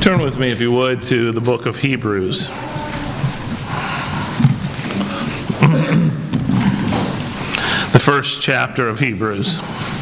Turn with me, if you would, to the book of Hebrews. The first chapter of Hebrews.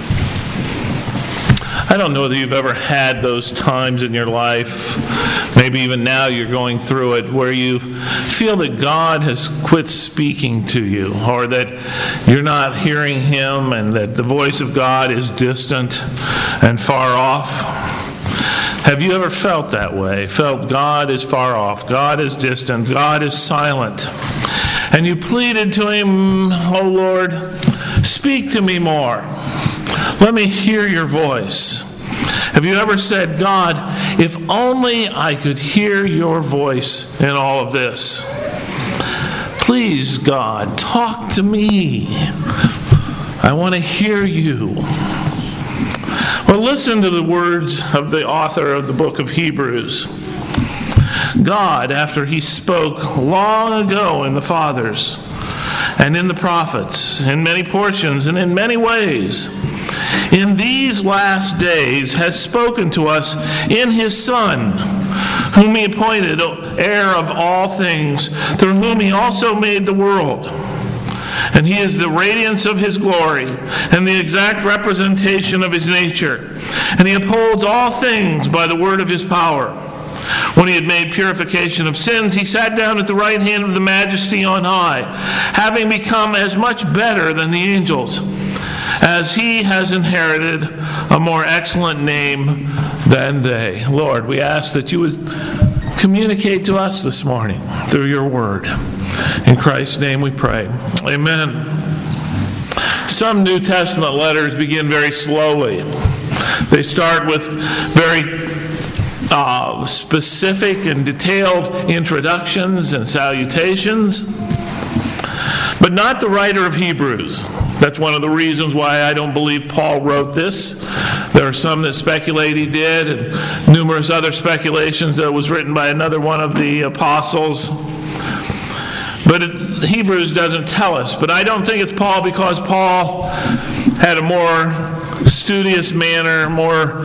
I don't know that you've ever had those times in your life, maybe even now you're going through it, where you feel that God has quit speaking to you, or that you're not hearing Him, and that the voice of God is distant and far off. Have you ever felt that way? Felt God is far off, God is distant, God is silent. And you pleaded to Him, "Oh Lord, speak to me more. Let me hear your voice." Have you ever said, "God, if only I could hear your voice in all of this. Please, God, talk to me. I want to hear you." Well, listen to the words of the author of the book of Hebrews. God, after He spoke long ago in the fathers and in the prophets, in many portions and in many ways, in these last days has spoken to us in His Son, whom He appointed heir of all things, through whom He also made the world. And He is the radiance of His glory and the exact representation of His nature. And He upholds all things by the word of His power. When He had made purification of sins, He sat down at the right hand of the Majesty on high, having become as much better than the angels, as He has inherited a more excellent name than they. Lord, we ask that You would communicate to us this morning through Your word. In Christ's name we pray. Amen. Some New Testament letters begin very slowly. They start with very specific and detailed introductions and salutations, but not the writer of Hebrews. That's one of the reasons why I don't believe Paul wrote this. There are some that speculate he did, and numerous other speculations that it was written by another one of the apostles. But Hebrews doesn't tell us. But I don't think it's Paul, because Paul had a more studious manner, more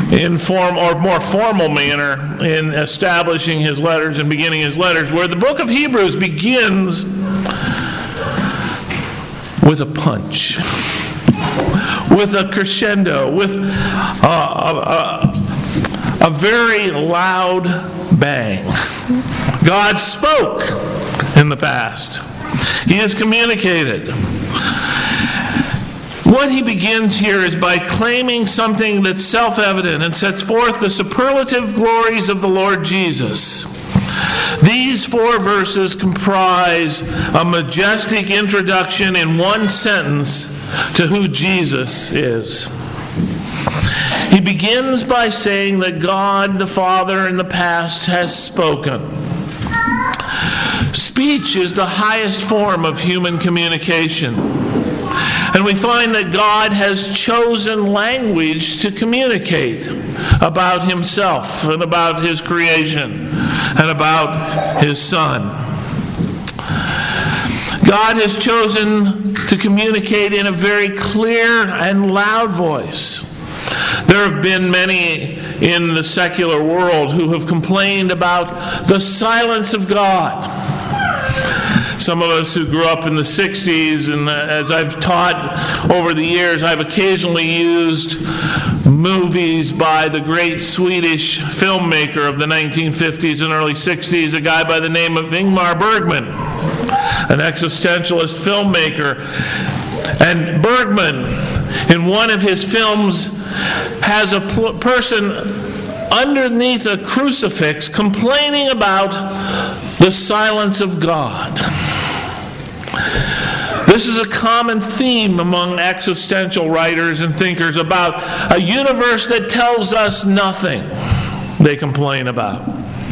formal manner in establishing his letters and beginning his letters, where the book of Hebrews begins with a punch, with a crescendo, with a very loud bang. God spoke in the past. He has communicated. What he begins here is by claiming something that's self-evident and sets forth the superlative glories of the Lord Jesus. These 4 verses comprise a majestic introduction in one sentence to who Jesus is. He begins by saying that God the Father in the past has spoken. Speech is the highest form of human communication. And we find that God has chosen language to communicate about Himself and about His creation and about His Son. God has chosen to communicate in a very clear and loud voice. There have been many in the secular world who have complained about the silence of God. Some of us who grew up in the 60s, and as I've taught over the years, I've occasionally used movies by the great Swedish filmmaker of the 1950s and early 60s, a guy by the name of Ingmar Bergman, an existentialist filmmaker. And Bergman, in one of his films, has a person underneath a crucifix complaining about the silence of God. This is a common theme among existential writers and thinkers about a universe that tells us nothing, they complain about.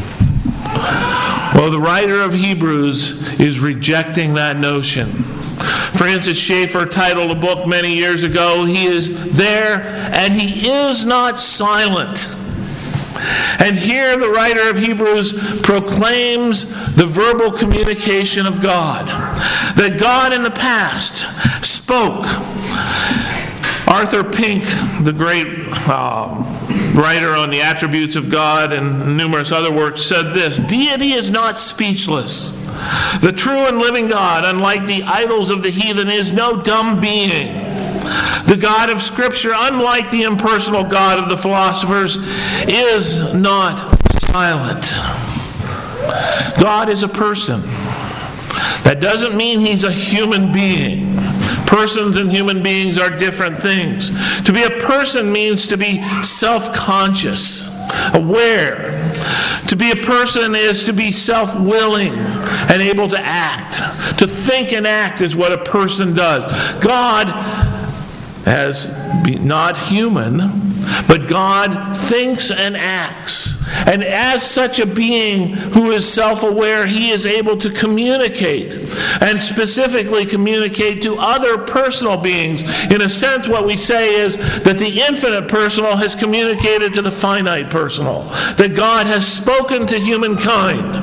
Well, the writer of Hebrews is rejecting that notion. Francis Schaeffer titled a book many years ago, "He is there and He is not silent." And here the writer of Hebrews proclaims the verbal communication of God. That God in the past spoke. Arthur Pink, the great writer on the attributes of God and numerous other works, said this: "Deity is not speechless. The true and living God, unlike the idols of the heathen, is no dumb being. The God of Scripture, unlike the impersonal God of the philosophers, is not silent." God is a person. That doesn't mean he's a human being. Persons and human beings are different things. To be a person means to be self-conscious, aware. To be a person is to be self-willing and able to act. To think and act is what a person does. God, as not human, but God thinks and acts. And as such a being who is self-aware, he is able to communicate, and specifically communicate to other personal beings. In a sense, what we say is that the infinite personal has communicated to the finite personal, that God has spoken to humankind.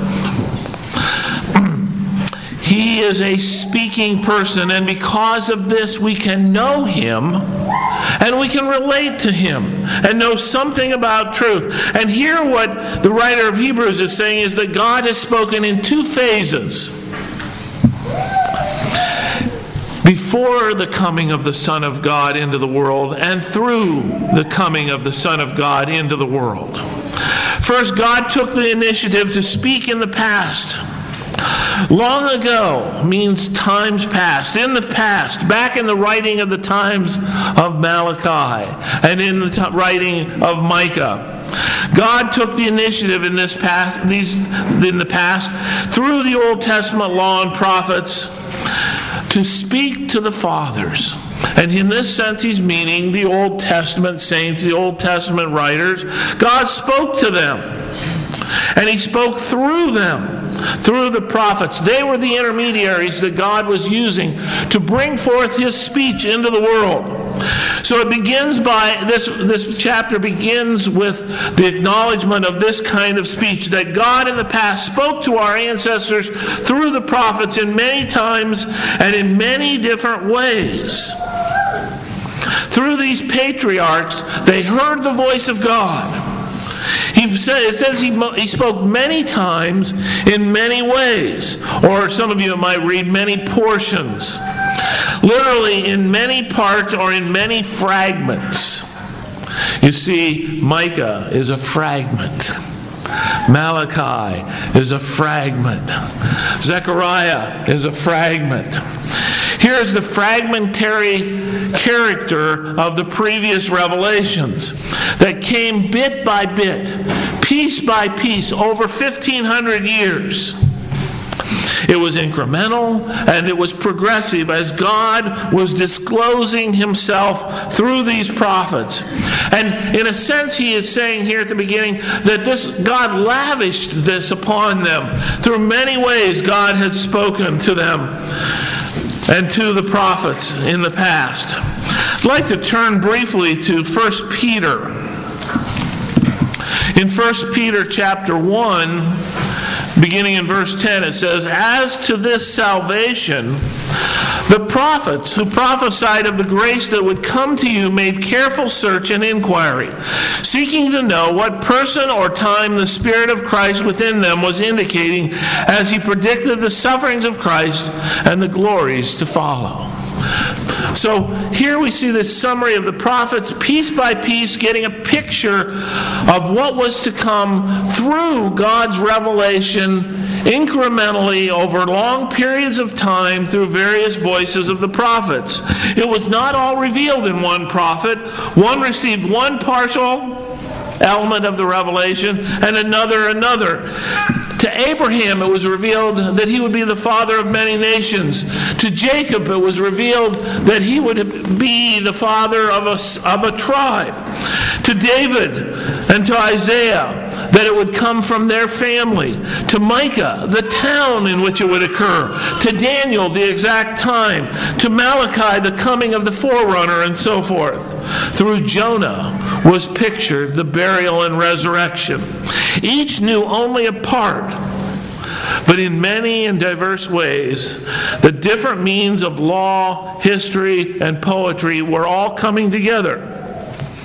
He is a speaking person, and because of this we can know him and we can relate to him and know something about truth. And here what the writer of Hebrews is saying is that God has spoken in two phases. Before the coming of the Son of God into the world, and through the coming of the Son of God into the world. First, God took the initiative to speak in the past. Long ago means times past, in the past, back in the writing of the times of Malachi and in the writing of Micah. God took the initiative in the past through the Old Testament law and prophets to speak to the fathers. And in this sense, he's meaning the Old Testament saints, the Old Testament writers. God spoke to them, and he spoke through them. Through the prophets. They were the intermediaries that God was using to bring forth his speech into the world. So it begins by, this chapter begins with the acknowledgement of this kind of speech, that God in the past spoke to our ancestors through the prophets in many times and in many different ways. Through these patriarchs, they heard the voice of God. It says he spoke many times in many ways. Or some of you might read many portions. Literally in many parts or in many fragments. You see, Micah is a fragment. Malachi is a fragment. Zechariah is a fragment. Here's the fragmentary character of the previous revelations that came bit by bit, piece by piece, over 1,500 years. It was incremental and it was progressive as God was disclosing himself through these prophets. And in a sense, he is saying here at the beginning that God lavished this upon them. Through many ways, God had spoken to them and to the prophets in the past. I'd like to turn briefly to 1 Peter. In 1 Peter chapter 1, beginning in verse 10, it says, "As to this salvation, the prophets who prophesied of the grace that would come to you made careful search and inquiry, seeking to know what person or time the Spirit of Christ within them was indicating as he predicted the sufferings of Christ and the glories to follow." So here we see this summary of the prophets, piece by piece, getting a picture of what was to come through God's revelation incrementally over long periods of time through various voices of the prophets. It was not all revealed in one prophet. One received one partial element of the revelation and another. To Abraham it was revealed that he would be the father of many nations. To Jacob it was revealed that he would be the father of a tribe. To David and to Isaiah that it would come from their family. To Micah, the town in which it would occur. To Daniel, the exact time. To Malachi, the coming of the forerunner, and so forth. Through Jonah was pictured the burial and resurrection. Each knew only a part, but in many and diverse ways, the different means of law, history, and poetry were all coming together. He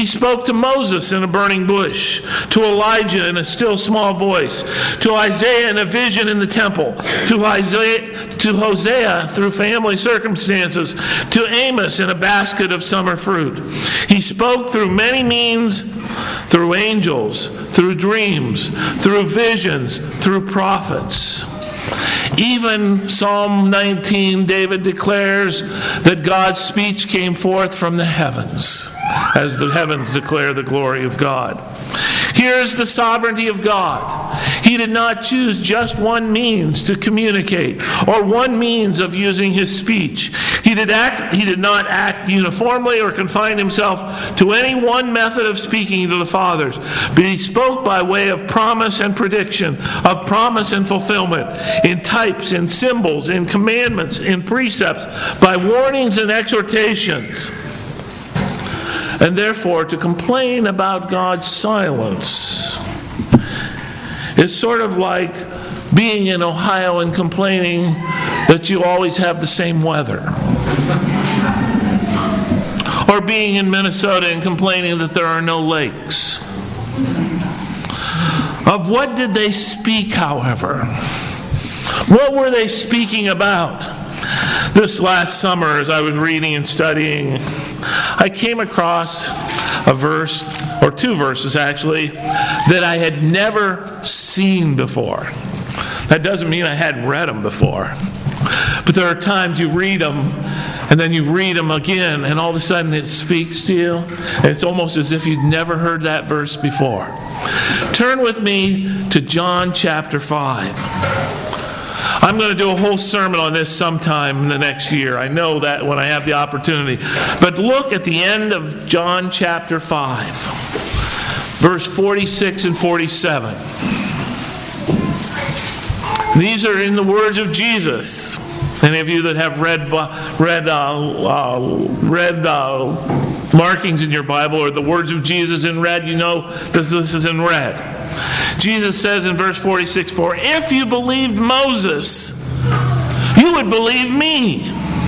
He spoke to Moses in a burning bush, to Elijah in a still small voice, to Isaiah in a vision in the temple, to Hosea through family circumstances, to Amos in a basket of summer fruit. He spoke through many means, through angels, through dreams, through visions, through prophets. Even Psalm 19, David declares that God's speech came forth from the heavens, as the heavens declare the glory of God. Here's the sovereignty of God. He did not choose just one means to communicate or one means of using his speech. He did not act uniformly or confine himself to any one method of speaking to the fathers, but he spoke by way of promise and prediction, of promise and fulfillment, in types, in symbols, in commandments, in precepts, by warnings and exhortations. And therefore, to complain about God's silence is sort of like being in Ohio and complaining that you always have the same weather. Or being in Minnesota and complaining that there are no lakes. Of what did they speak, however? What were they speaking about? This last summer, as I was reading and studying, I came across a verse, or two verses actually, that I had never seen before. That doesn't mean I hadn't read them before. But there are times you read them, and then you read them again, and all of a sudden it speaks to you. And it's almost as if you'd never heard that verse before. Turn with me to John chapter 5. I'm going to do a whole sermon on this sometime in the next year. I know that when I have the opportunity. But look at the end of John chapter 5, verse 46 and 47. These are in the words of Jesus. Any of you that have read markings in your Bible or the words of Jesus in red, you know this is in red. Jesus says in verse 46, "For if you believed Moses, you would believe me,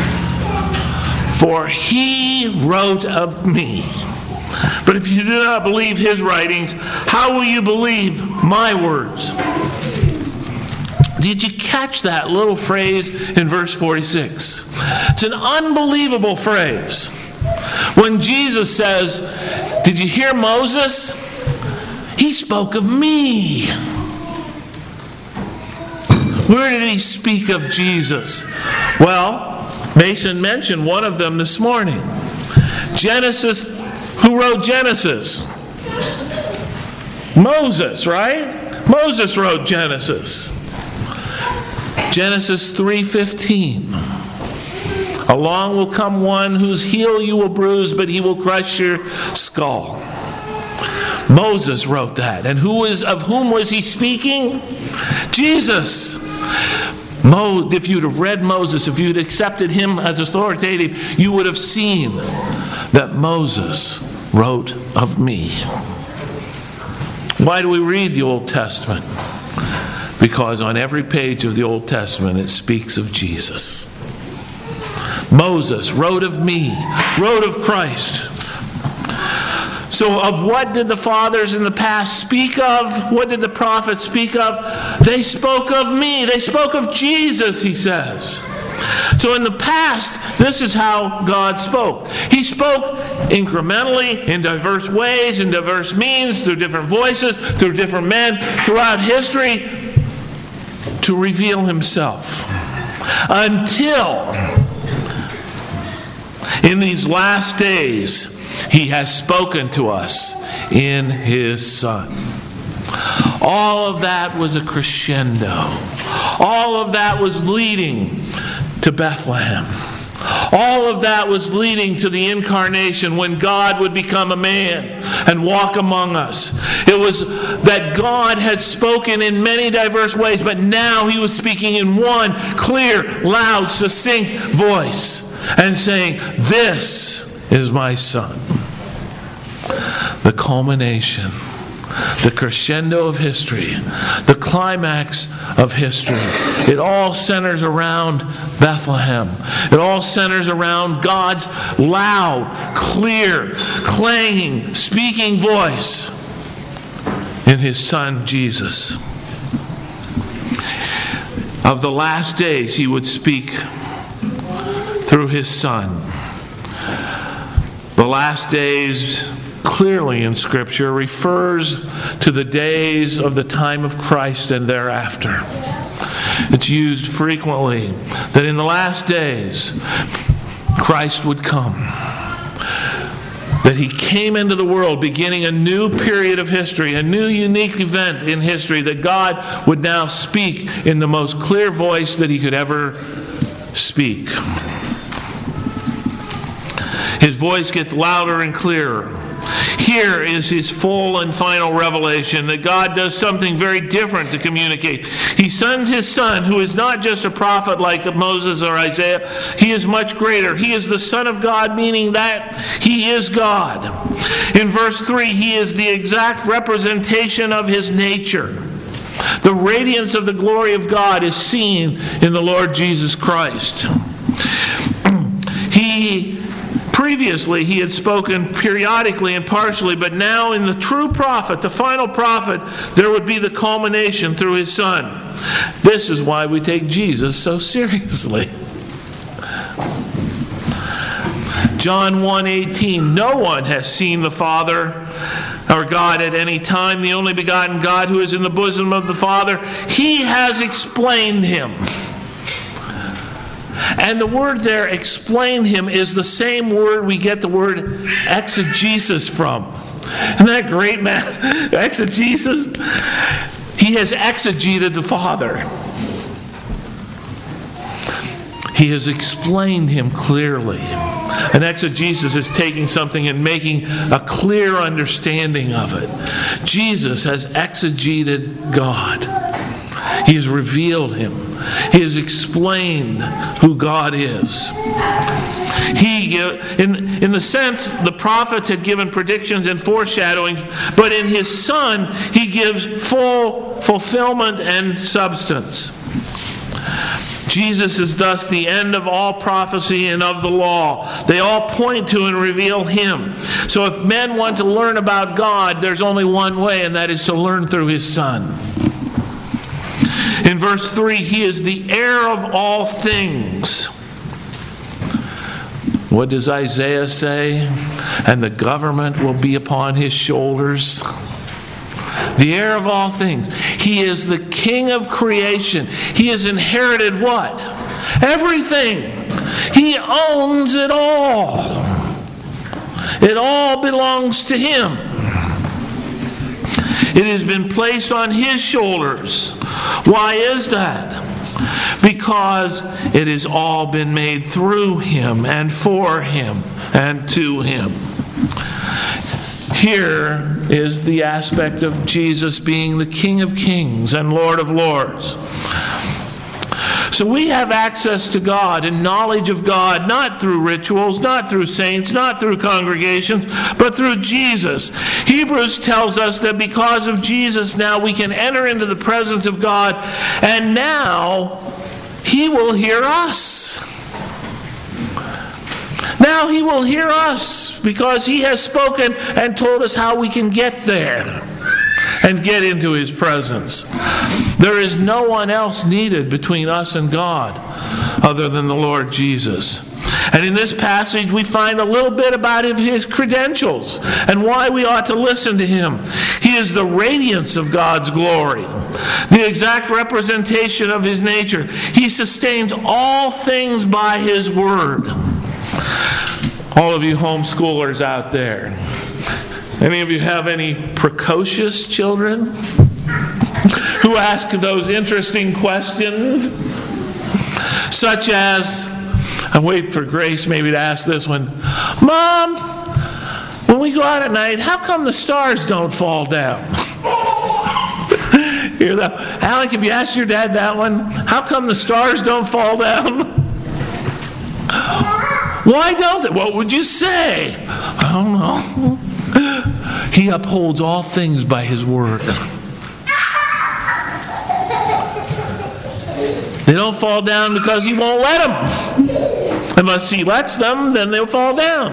for he wrote of me. But if you do not believe his writings, how will you believe my words?" Did you catch that little phrase in verse 46? It's an unbelievable phrase. When Jesus says, "Did you hear Moses? He spoke of me." Where did he speak of Jesus? Well, Mason mentioned one of them this morning. Genesis. Who wrote Genesis? Moses, right? Moses wrote Genesis. Genesis 3:15. "Along will come one whose heel you will bruise, but he will crush your skull." Moses wrote that. And of whom was he speaking? Jesus. If you'd have read Moses, if you'd accepted him as authoritative, you would have seen that Moses wrote of me. Why do we read the Old Testament? Because on every page of the Old Testament it speaks of Jesus. Moses wrote of me, wrote of Christ. So of what did the fathers in the past speak of? What did the prophets speak of? They spoke of me. They spoke of Jesus, he says. So in the past, this is how God spoke. He spoke incrementally, in diverse ways, in diverse means, through different voices, through different men, throughout history, to reveal himself. Until, in these last days, he has spoken to us in his Son. All of that was a crescendo. All of that was leading to Bethlehem. All of that was leading to the incarnation, when God would become a man and walk among us. It was that God had spoken in many diverse ways, but now he was speaking in one clear, loud, succinct voice and saying, "This is my Son." The culmination the crescendo of history, the climax of history. It all centers around Bethlehem. It all centers around God's loud, clear, clanging, speaking voice in His Son, Jesus. Of the last days, He would speak through His Son. The last days, clearly in Scripture, refers to the days of the time of Christ and thereafter. It's used frequently that in the last days, Christ would come. That He came into the world beginning a new period of history, a new unique event in history, that God would now speak in the most clear voice that He could ever speak. His voice gets louder and clearer. Here is His full and final revelation that God does something very different to communicate. He sends His Son, who is not just a prophet like Moses or Isaiah. He is much greater. He is the Son of God, meaning that He is God. In verse 3, He is the exact representation of His nature. The radiance of the glory of God is seen in the Lord Jesus Christ. Previously, He had spoken periodically and partially, but now in the true prophet, the final prophet, there would be the culmination through His Son. This is why we take Jesus so seriously. John 1:18, no one has seen the Father or God at any time. The only begotten God who is in the bosom of the Father, He has explained Him. And the word there, explain Him, is the same word we get the word exegesis from. Isn't that great, man? Exegesis? He has exegeted the Father. He has explained Him clearly. And exegesis is taking something and making a clear understanding of it. Jesus has exegeted God. He has revealed Him. He has explained who God is. In the sense, the prophets had given predictions and foreshadowing, but in His Son, He gives full fulfillment and substance. Jesus is thus the end of all prophecy and of the law. They all point to and reveal Him. So if men want to learn about God, there's only one way, and that is to learn through His Son. In verse 3, He is the heir of all things. What does Isaiah say? And the government will be upon His shoulders. The heir of all things. He is the King of creation. He has inherited what? Everything. He owns it all. It all belongs to Him. It has been placed on His shoulders. Why is that? Because it has all been made through Him and for Him and to Him. Here is the aspect of Jesus being the King of Kings and Lord of Lords. So we have access to God and knowledge of God, not through rituals, not through saints, not through congregations, but through Jesus. Hebrews tells us that because of Jesus now we can enter into the presence of God, and now He will hear us. Now He will hear us because He has spoken and told us how we can get there and get into His presence. There is no one else needed between us and God other than the Lord Jesus. And in this passage we find a little bit about His credentials and why we ought to listen to Him. He is the radiance of God's glory, the exact representation of His nature. He sustains all things by His word. All of you homeschoolers out there, any of you have any precocious children who ask those interesting questions? Such as, I wait for Grace maybe to ask this one, Mom, when we go out at night, how come the stars don't fall down? Hear that? Alec, have you asked your dad that one? How come the stars don't fall down? Why don't they? What would you say? I don't know. He upholds all things by His word. They don't fall down because He won't let them. Unless He lets them, then they'll fall down.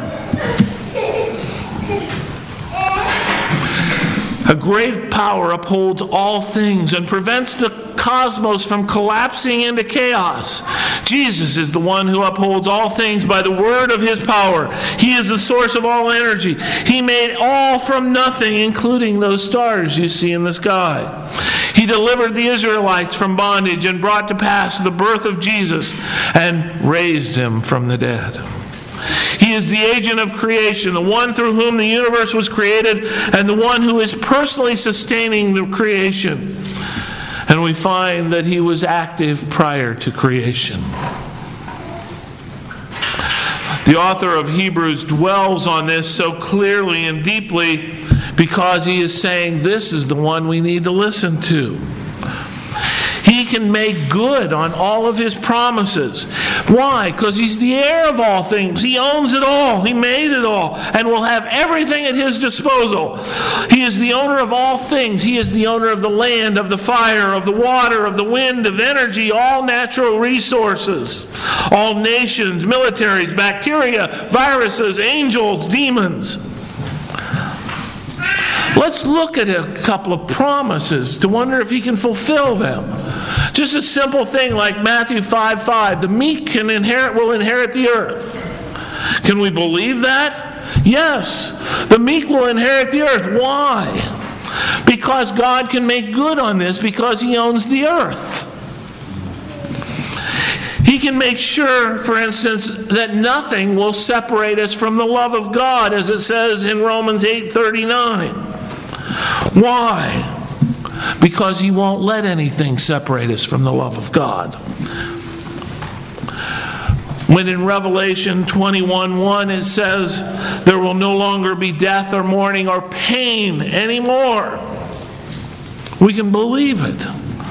A great power upholds all things and prevents the cosmos from collapsing into chaos. Jesus is the one who upholds all things by the word of His power. He is the source of all energy. He made all from nothing, including those stars you see in the sky. He delivered the Israelites from bondage and brought to pass the birth of Jesus and raised Him from the dead. He is the agent of creation, the one through whom the universe was created, and the one who is personally sustaining the creation. And we find that He was active prior to creation. The author of Hebrews dwells on this so clearly and deeply because he is saying this is the one we need to listen to. He can make good on all of His promises. Why? Because He's the heir of all things. He owns it all. He made it all and will have everything at His disposal. He is the owner of all things. He is the owner of the land, of the fire, of the water, of the wind, of energy, all natural resources, all nations, militaries, bacteria, viruses, angels, demons. Let's look at a couple of promises to wonder if He can fulfill them. Just a simple thing like Matthew 5:5, the meek will inherit the earth. Can we believe that? Yes, the meek will inherit the earth. Why? Because God can make good on this because He owns the earth. He can make sure, for instance, that nothing will separate us from the love of God, as it says in Romans 8:39. Why? Because He won't let anything separate us from the love of God. When in Revelation 21:1 it says, there will no longer be death or mourning or pain anymore. We can believe it.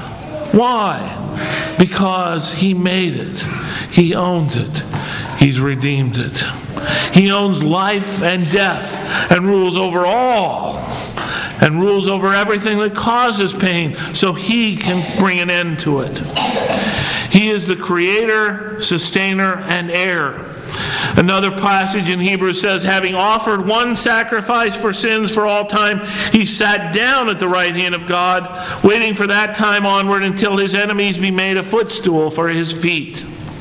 Why? Because He made it. He owns it. He's redeemed it. He owns life and death and rules over all. And rules over everything that causes pain, so He can bring an end to it. He is the creator, sustainer, and heir. Another passage in Hebrews says, having offered one sacrifice for sins for all time, He sat down at the right hand of God, waiting for that time onward until His enemies be made a footstool for His feet.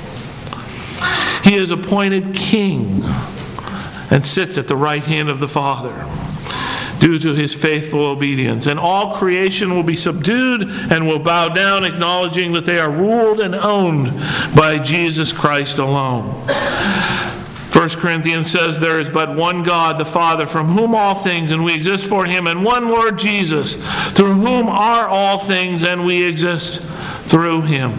He is appointed king and sits at the right hand of the Father, due to His faithful obedience. And all creation will be subdued and will bow down, acknowledging that they are ruled and owned by Jesus Christ alone. 1 Corinthians says, there is but one God, the Father, from whom all things, and we exist for Him, and one Lord Jesus, through whom are all things, and we exist through Him.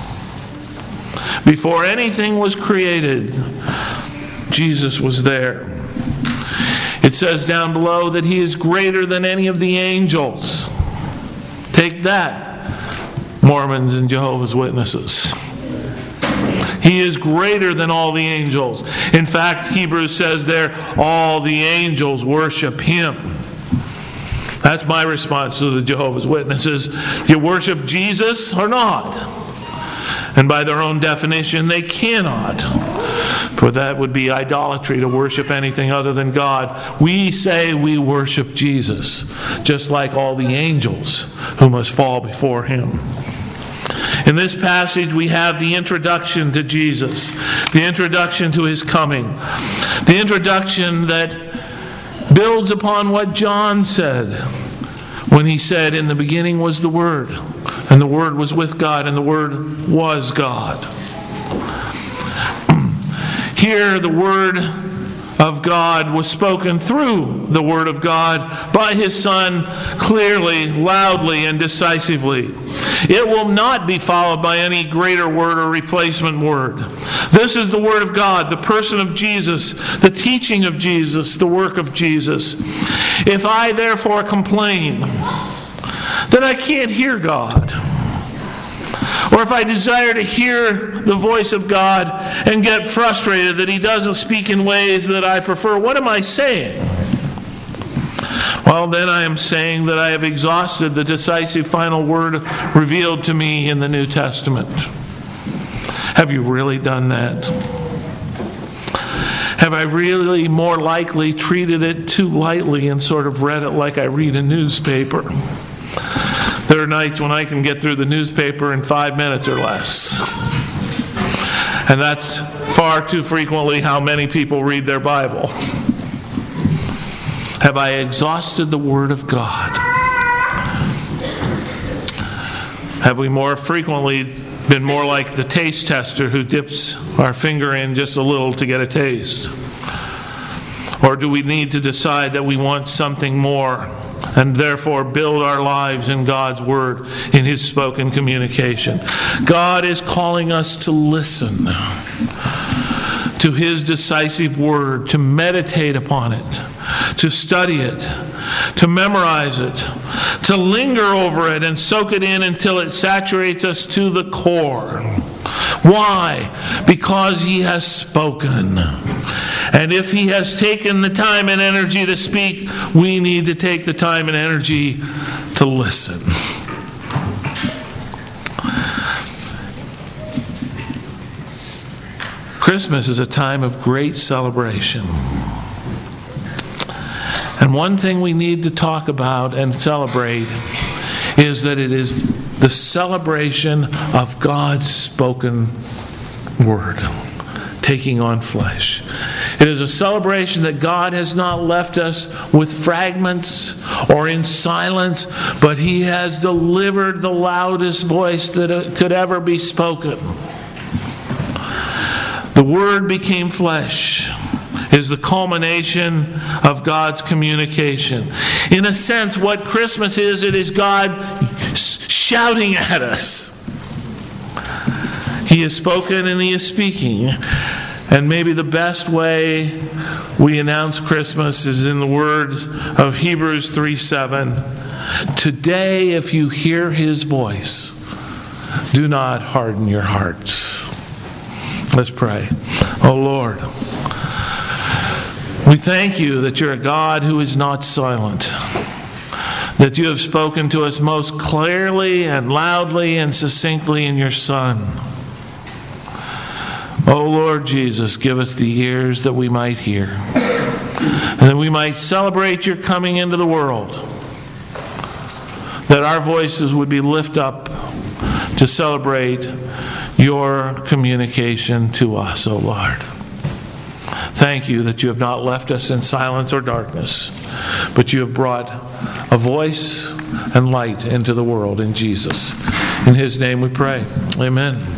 Before anything was created, Jesus was there. It says down below that He is greater than any of the angels. Take that, Mormons and Jehovah's Witnesses. He is greater than all the angels. In fact, Hebrews says there, all the angels worship Him. That's my response to the Jehovah's Witnesses. Do you worship Jesus or not? And by their own definition, they cannot. For that would be idolatry to worship anything other than God. We say we worship Jesus, just like all the angels who must fall before Him. In this passage, we have the introduction to Jesus, the introduction to His coming, the introduction that builds upon what John said when he said, in the beginning was the Word, and the Word was with God, and the Word was God. Here, the Word of God was spoken through the Word of God by His Son clearly, loudly, and decisively. It will not be followed by any greater word or replacement word. This is the Word of God, the person of Jesus, the teaching of Jesus, the work of Jesus. If I therefore complain that I can't hear God, or if I desire to hear the voice of God and get frustrated that He doesn't speak in ways that I prefer, what am I saying? Well, then I am saying that I have exhausted the decisive final word revealed to me in the New Testament. Have you really done that? Have I really more likely treated it too lightly and sort of read it like I read a newspaper? There are nights when I can get through the newspaper in 5 minutes or less. And that's far too frequently how many people read their Bible. Have I exhausted the Word of God? Have we more frequently been more like the taste tester who dips our finger in just a little to get a taste? Or do we need to decide that we want something more and therefore build our lives in God's Word, in His spoken communication? God is calling us to listen to His decisive Word, to meditate upon it, to study it, to memorize it, to linger over it and soak it in until it saturates us to the core. Why? Because He has spoken. And if He has taken the time and energy to speak, we need to take the time and energy to listen. Christmas is a time of great celebration. And one thing we need to talk about and celebrate is that it is the celebration of God's spoken word taking on flesh. It is a celebration that God has not left us with fragments or in silence, but He has delivered the loudest voice that could ever be spoken. The Word became flesh is the culmination of God's communication. In a sense, what Christmas is, it is God shouting at us. He has spoken and He is speaking. And maybe the best way we announce Christmas is in the words of Hebrews 3:7. Today, if you hear His voice, do not harden your hearts. Let's pray. Oh Lord, we thank You that You're a God who is not silent, that You have spoken to us most clearly and loudly and succinctly in Your Son. Oh Lord Jesus, give us the ears that we might hear, and that we might celebrate Your coming into the world, that our voices would be lifted up to celebrate Your communication to us, oh Lord. Thank You that You have not left us in silence or darkness, but You have brought a voice and light into the world in Jesus. In His name we pray. Amen.